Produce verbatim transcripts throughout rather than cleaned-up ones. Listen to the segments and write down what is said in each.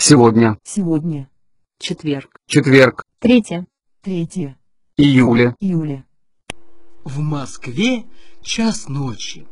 Сегодня. Сегодня. Четверг. Четверг. Третье. Третье. Июля. Июля. В Москве час ночи.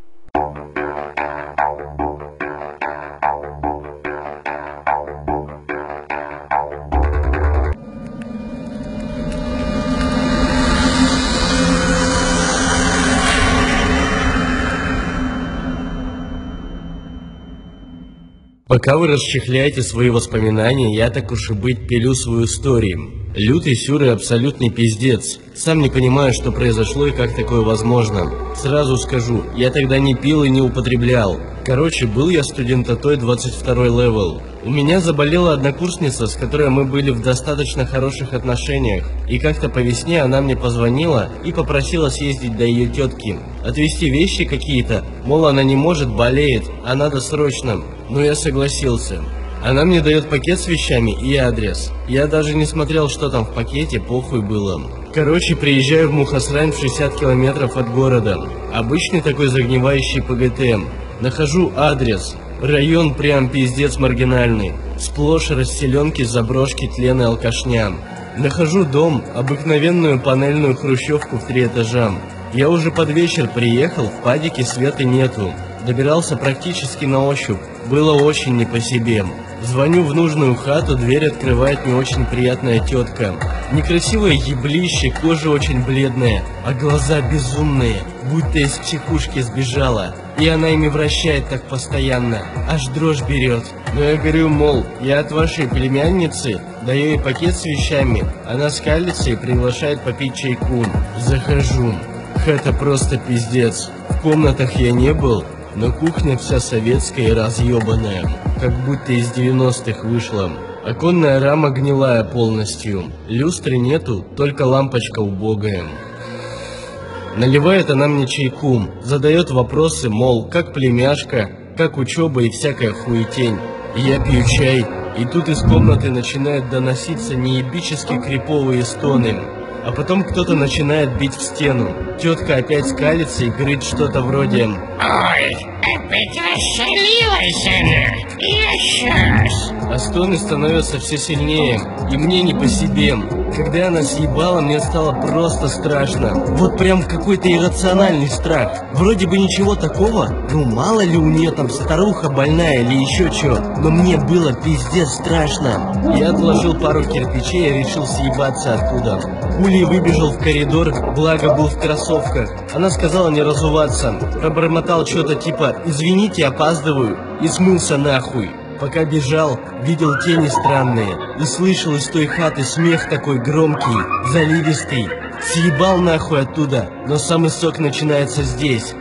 Пока вы расчехляете свои воспоминания, я так уж и быть пилю свою историю. Лютый сюр и абсолютный пиздец. Сам не понимаю, что произошло и как такое возможно. Сразу скажу, я тогда не пил и не употреблял. Короче, был я студентатой двадцать второй левел. У меня заболела однокурсница, с которой мы были в достаточно хороших отношениях. И как-то по весне она мне позвонила и попросила съездить до ее тетки. Отвезти вещи какие-то, мол, она не может, болеет, а надо срочно. Ну я согласился. Она мне дает пакет с вещами и адрес. Я даже не смотрел, что там в пакете, похуй было. Короче, приезжаю в Мухосрань в шестьдесят километров от города. Обычный такой загнивающий ПГТ. Нахожу адрес. Район прям пиздец маргинальный. Сплошь расселенки, заброшки, тлен и алкашня. Нахожу дом, обыкновенную панельную хрущевку в три этажа. Я уже под вечер приехал, в падике света нету. Добирался практически на ощупь. Было очень не по себе. Звоню в нужную хату, дверь открывает не очень приятная тетка. Некрасивое еблище, кожа очень бледная, а глаза безумные, будто из психушки сбежала. И она ими вращает так постоянно, аж дрожь берет. Но я говорю, мол, я от вашей племянницы, даю ей пакет с вещами. Она скалится и приглашает попить чайку. Захожу. Хата просто пиздец. В комнатах я не был, но кухня вся советская и разъебанная, как будто из девяностых вышла. Оконная рама гнилая полностью, люстры нету, только лампочка убогая. Наливает она мне чайку, задает вопросы, мол, как племяшка, как учеба и всякая хуетень. И я пью чай, и тут из комнаты начинают доноситься неебически криповые стоны. А потом кто-то начинает бить в стену. Тетка опять скалится и говорит что-то вроде: «Ой, опять расшалилась она! Я сейчас!» А стоны становятся все сильнее, и мне не по себе. Когда она съебала, мне стало просто страшно. Вот прям какой-то иррациональный страх. Вроде бы ничего такого, ну мало ли у нее там старуха больная или еще что. Но мне было пиздец страшно. Я отложил пару кирпичей и решил съебаться оттуда. Пулей выбежал в коридор, благо был в кроссовках. Она сказала не разуваться. Пробормотал что-то типа «извините, опаздываю» и смылся нахуй. Пока бежал, видел тени странные и слышал из той хаты смех такой громкий, заливистый. Съебал нахуй оттуда, но самый сок начинается здесь.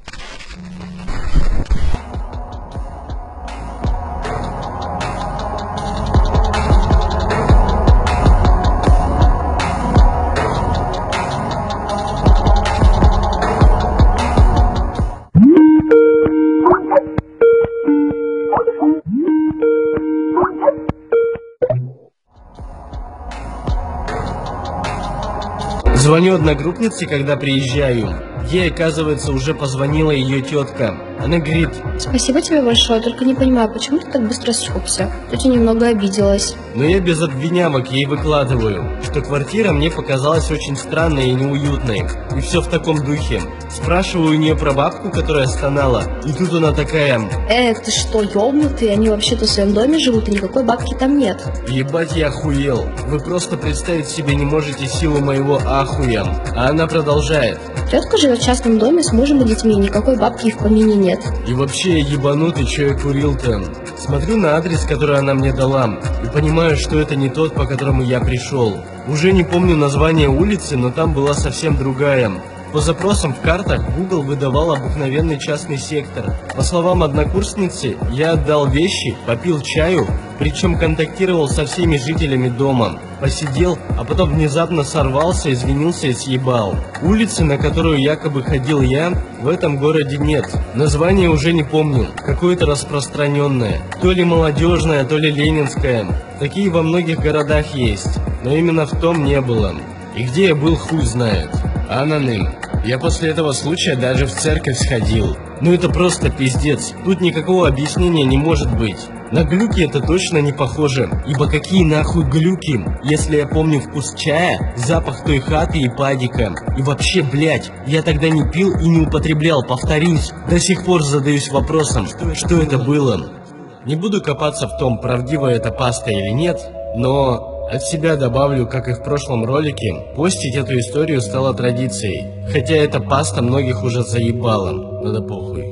Звоню одногруппнице, когда приезжаю. Ей, оказывается, уже позвонила ее тетка. Она говорит: «Спасибо тебе большое, только не понимаю, почему ты так быстро съебся? Тетя немного обиделась». Но я без обвинямок ей выкладываю, что квартира мне показалась очень странной и неуютной. И все в таком духе. Спрашиваю у нее про бабку, которая стонала. И тут она такая: «Э, ты что, ёбнутый? Они вообще-то в своем доме живут, и никакой бабки там нет». Ебать, я охуел. Вы просто представить себе не можете силу моего ахуя. А она продолжает: «Тетка живет в частном доме с мужем и детьми, никакой бабки и в помине нет». И вообще я ебанутый, что я курил-то. Смотрю на адрес, который она мне дала, и понимаю, что это не тот, по которому я пришел. Уже не помню название улицы, но там была совсем другая. По запросам в картах Google выдавал обыкновенный частный сектор. По словам однокурсницы, я отдал вещи, попил чаю, причем контактировал со всеми жителями дома. Посидел, а потом внезапно сорвался, извинился и съебал. Улицы, на которую якобы ходил я, в этом городе нет. Название уже не помню, какое-то распространенное. То ли молодежное, то ли ленинское. Такие во многих городах есть, но именно в том не было. И где я был, хуй знает. Ананы. Я после этого случая даже в церковь сходил. Ну это просто пиздец. Тут никакого объяснения не может быть. На глюки это точно не похоже, ибо какие нахуй глюки, если я помню вкус чая, запах той хаты и падика. И вообще, блять, я тогда не пил и не употреблял, повторюсь, до сих пор задаюсь вопросом, что, что это было. Не буду копаться в том, правдива эта паста или нет, но от себя добавлю, как и в прошлом ролике, постить эту историю стало традицией. Хотя эта паста многих уже заебала, но да похуй.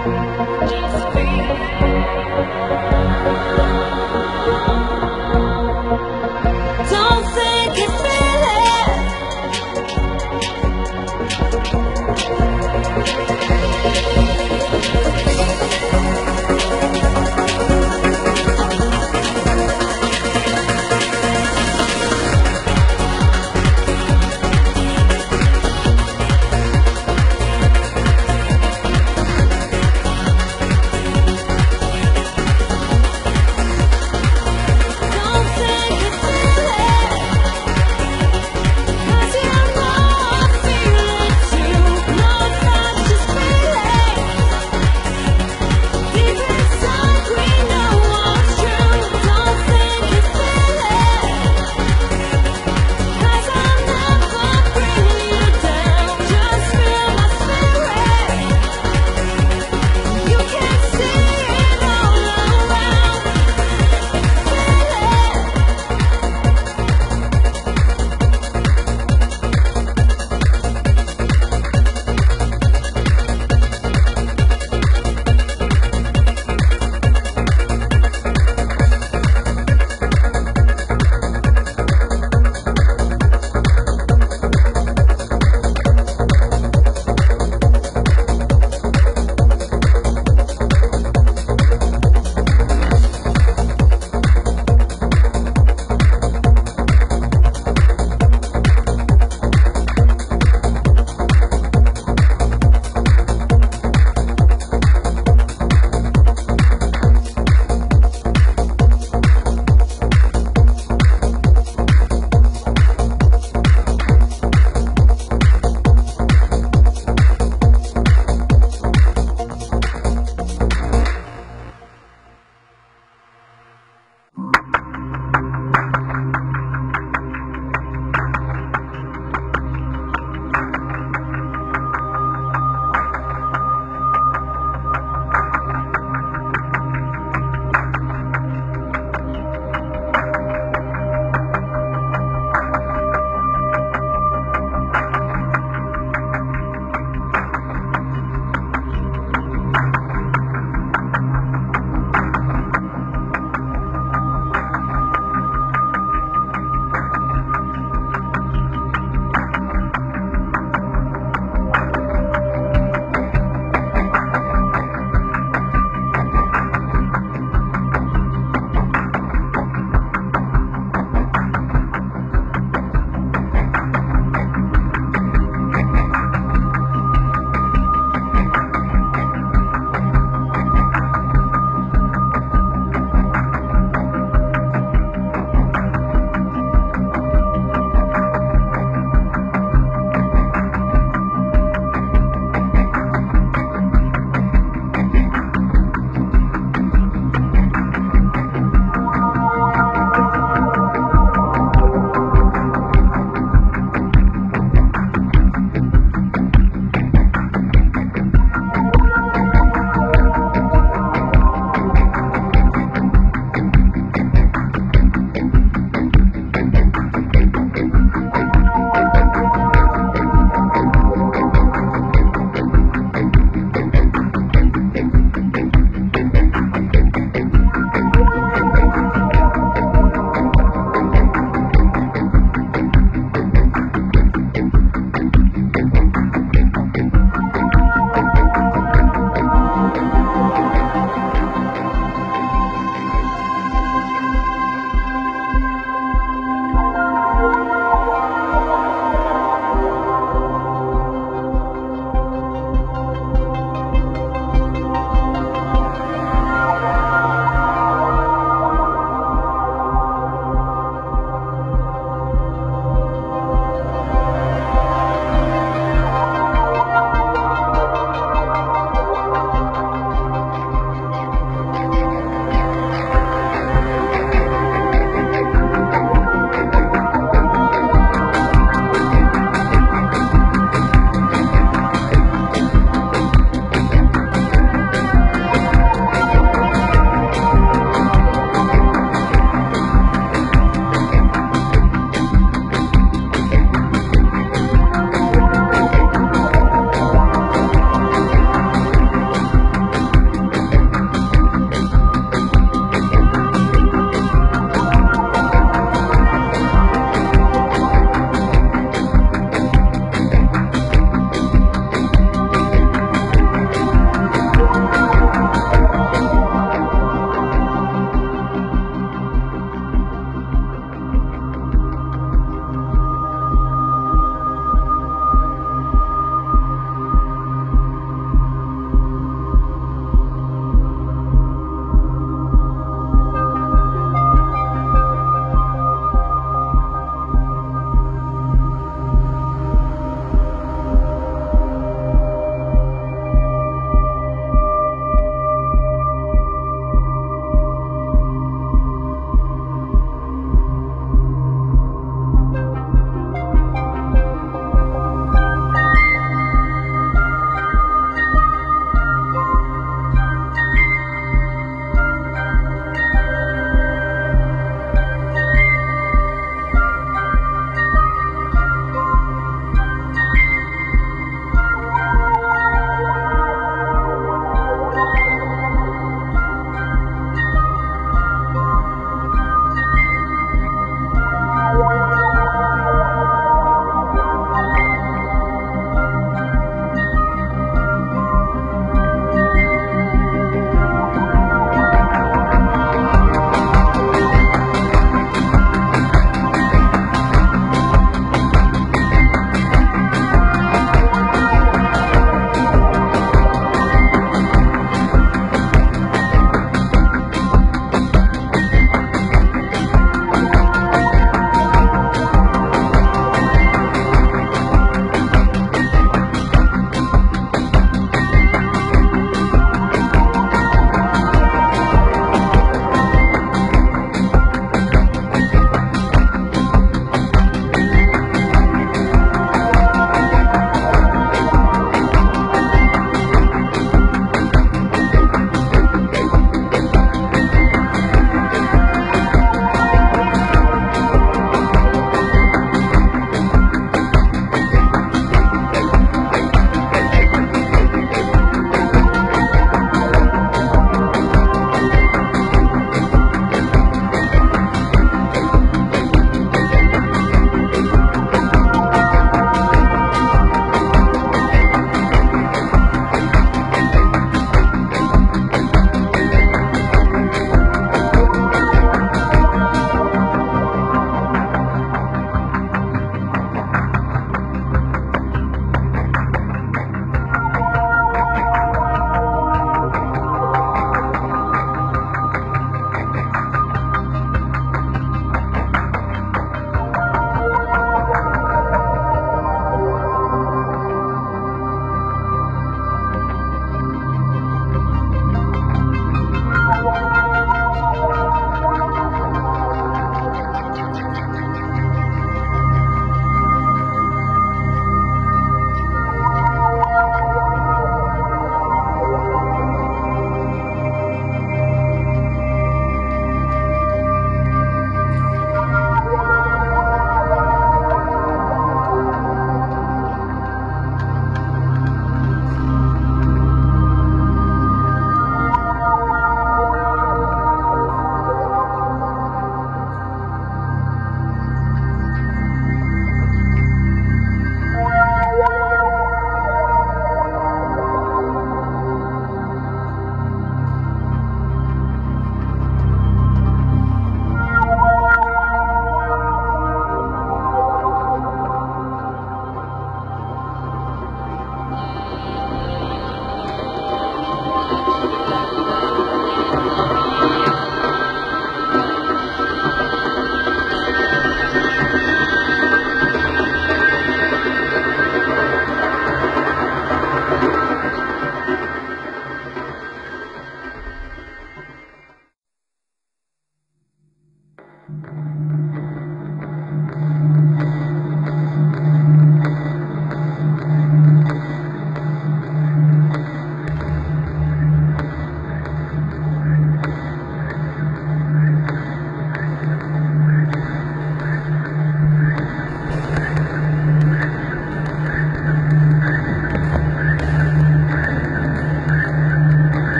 Don't think you feel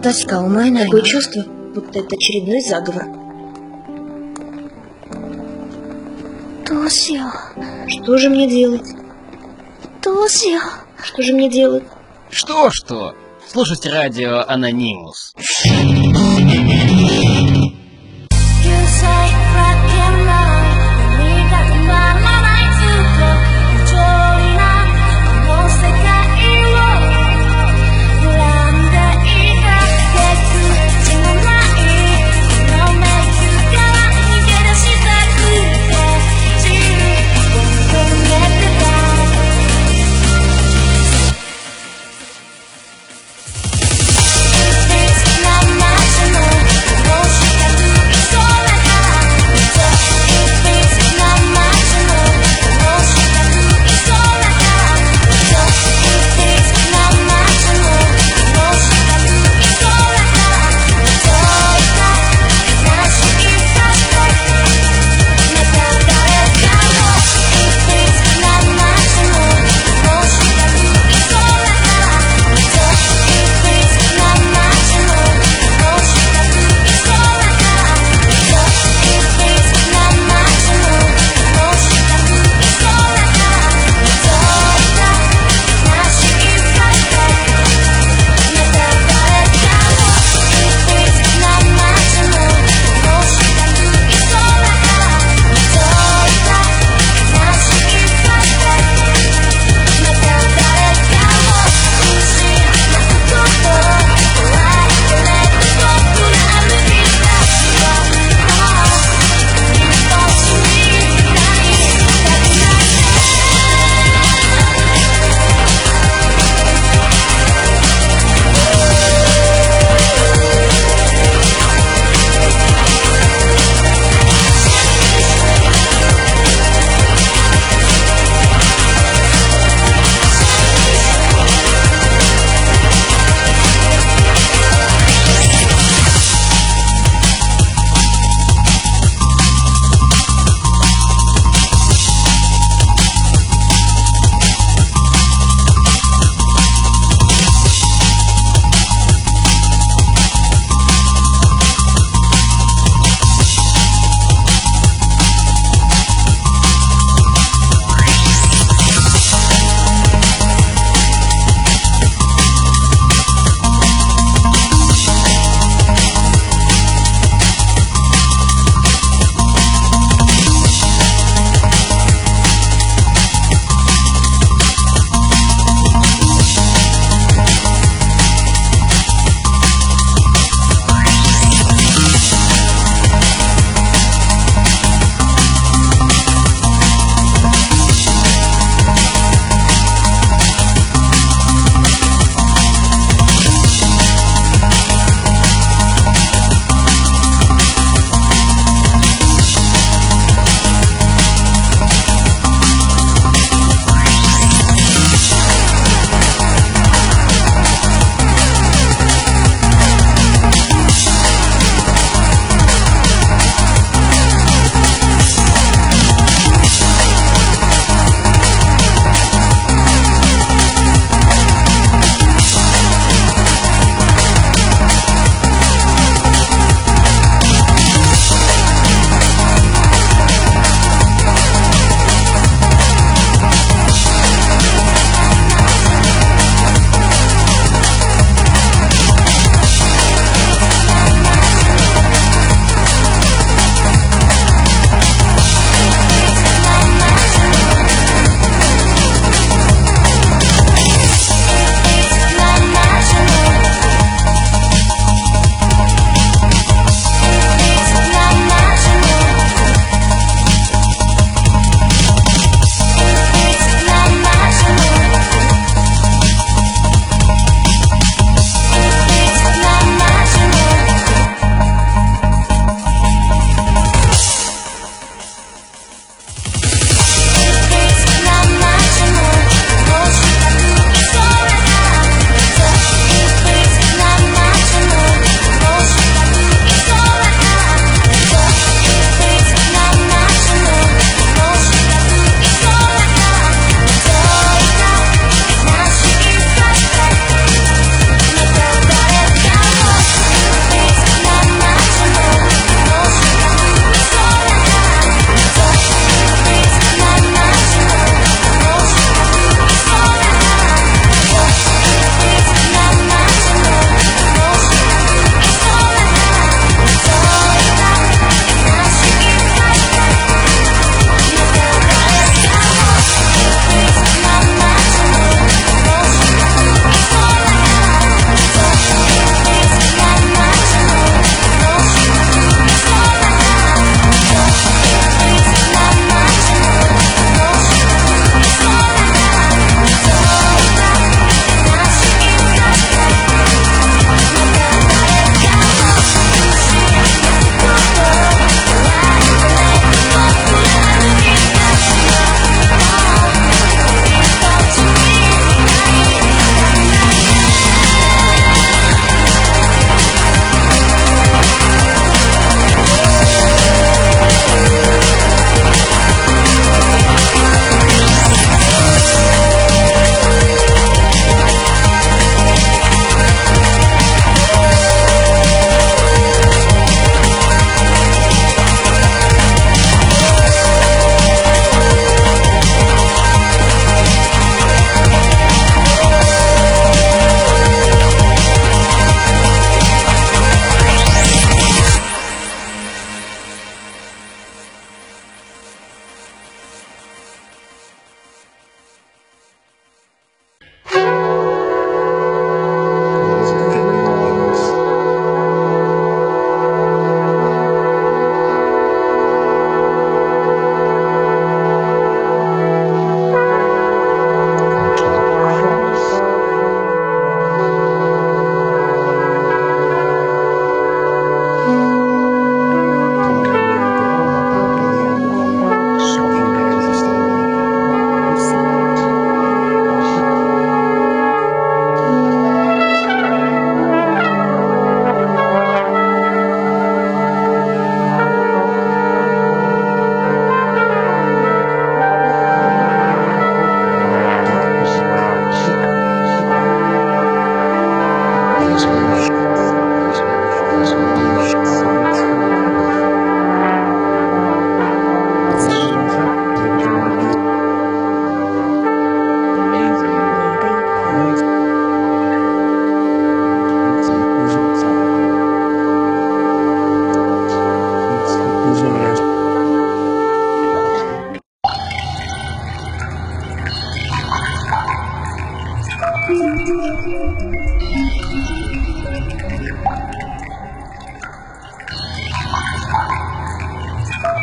Такое чувство, будто это очередной заговор. どうしよ Что же мне делать? う。どうしよう。 Что же мне делать? Что-что? Слушать радио Анонимус. You say rock and roll. 君が止まらないずっと不条理なこの世界を恨んでいた手口もないのめくから逃げ出したくて自由を求めてた It's not my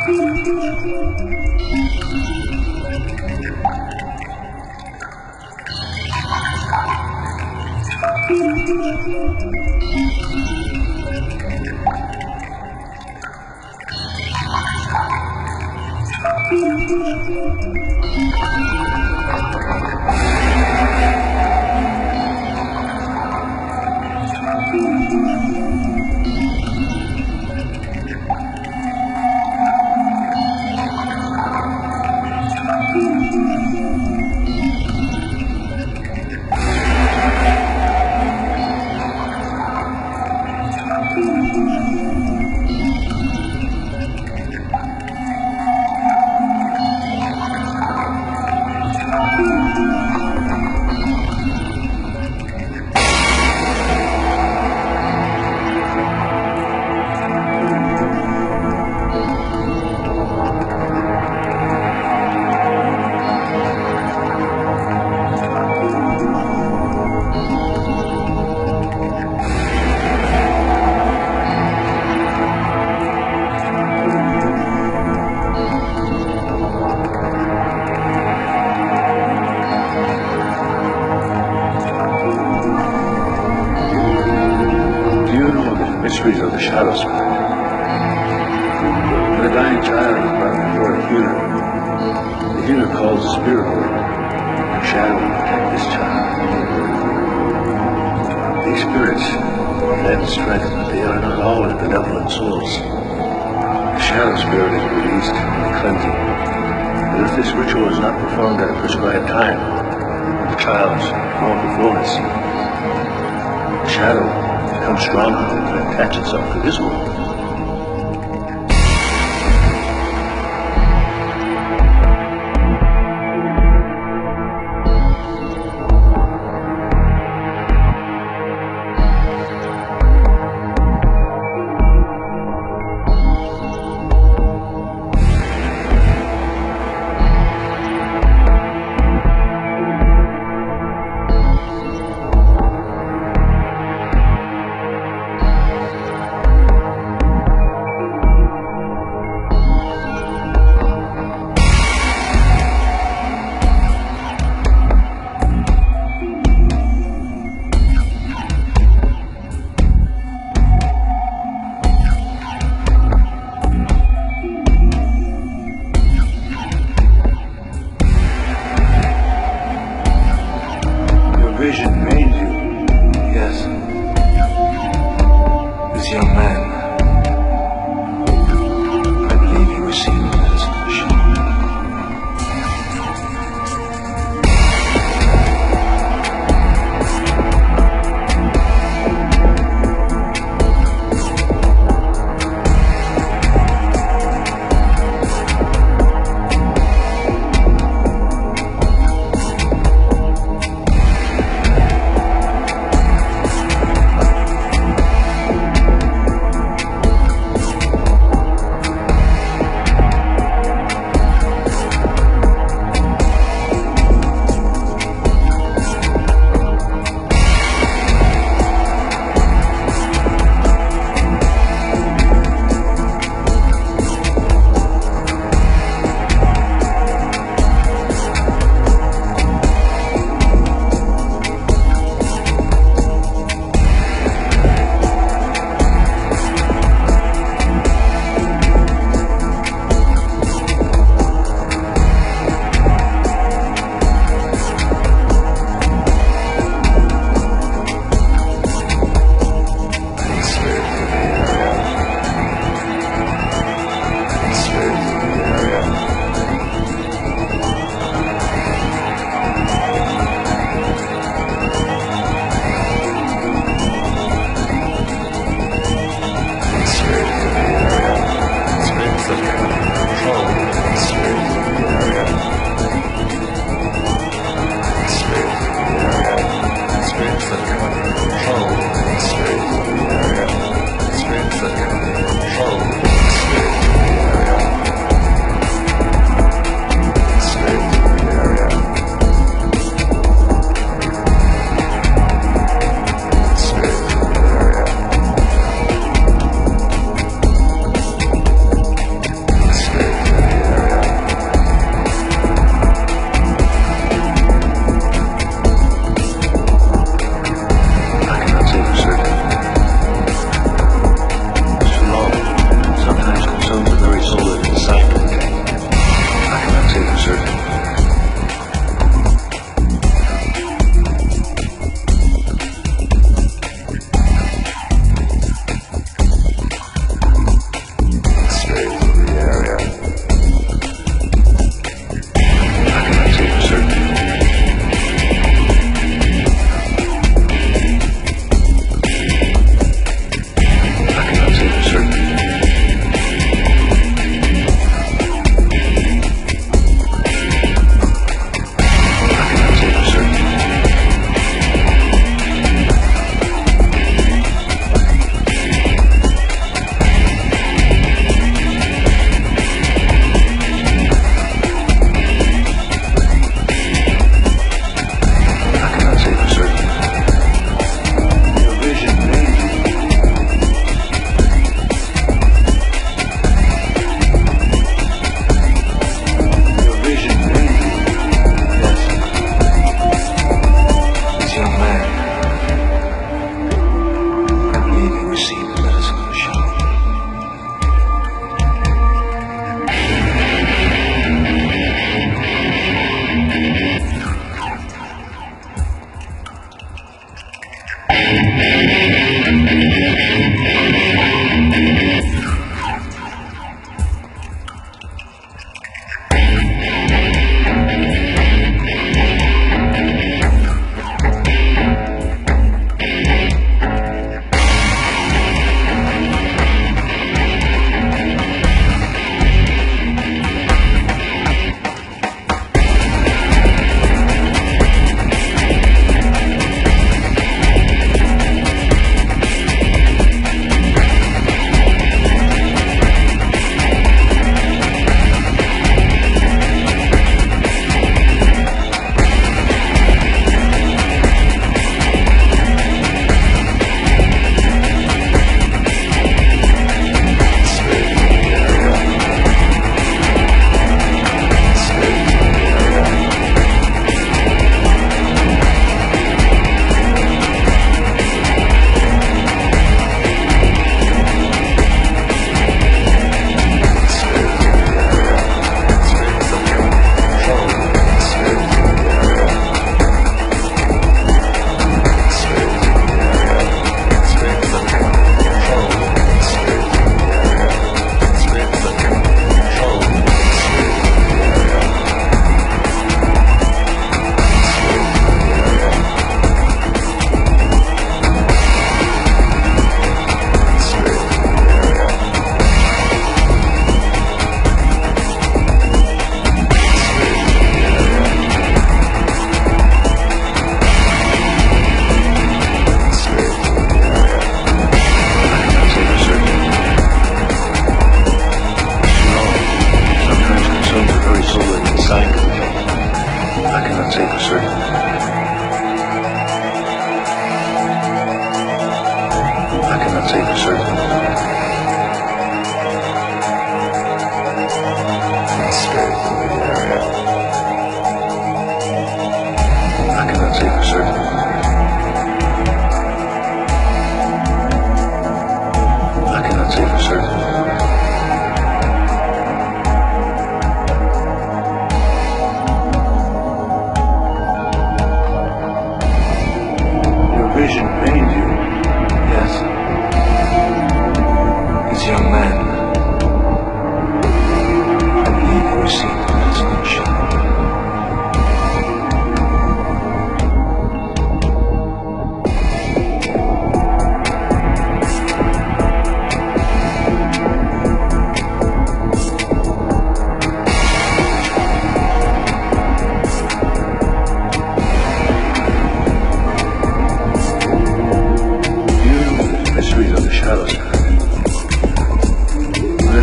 Mysteries of the Shadow Spirit. When a dying child is brought before a healer, the healer calls the spirit world. The shadow will protect this child. These spirits have strength, but they are not always benevolent souls. The shadow spirit is released in the cleansing. But if this ritual is not performed at a prescribed time, the child's grown to fullness, the shadow becomes stronger and can attach itself to this world.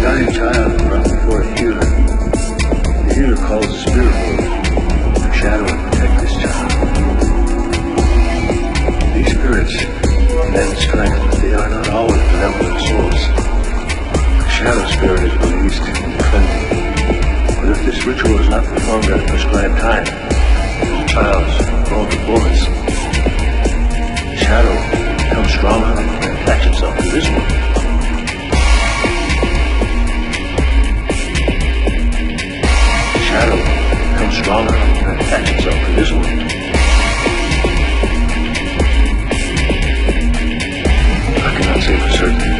dying child is brought before a healer. The healer calls the spirit world to shadow and protect this child. These spirits lend strength, but they are not always benevolent souls. The shadow spirit is released in the cleansing. But if this ritual is not performed at a prescribed time, the child is prone to bullets. The shadow becomes stronger and attach itself to this one. Shadow becomes stronger and attach itself to this one. I cannot say for certain.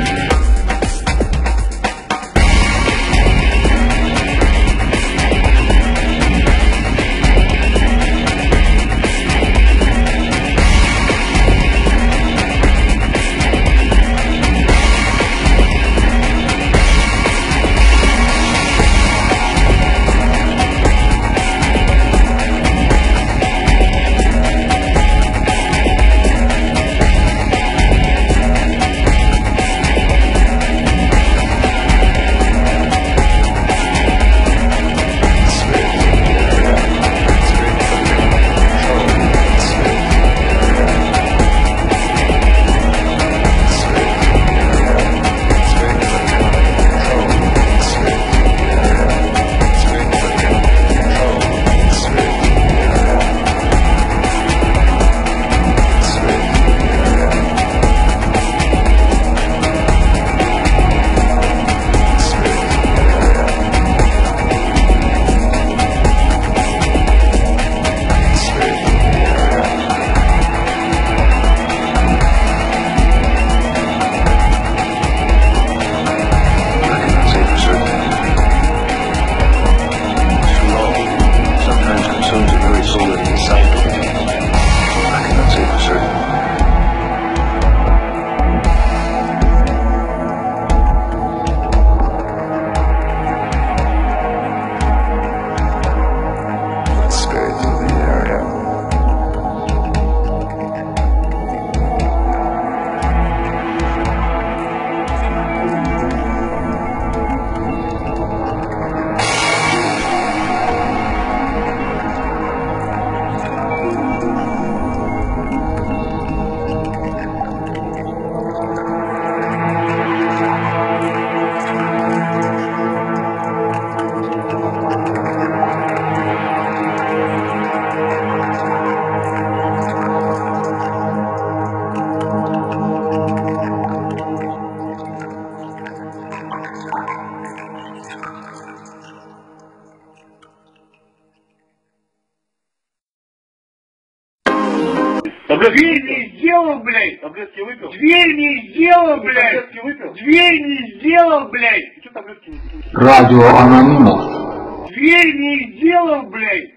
Дверь не сделал, блядь! Таблетки выпил? Дверь не сделал, блядь! Таблетки выпил? Дверь не сделал, блядь! Ты что таблетки не сделал? Радио Анонимус. Дверь не сделал, блядь!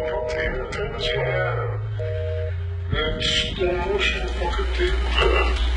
Что мощно, пока ты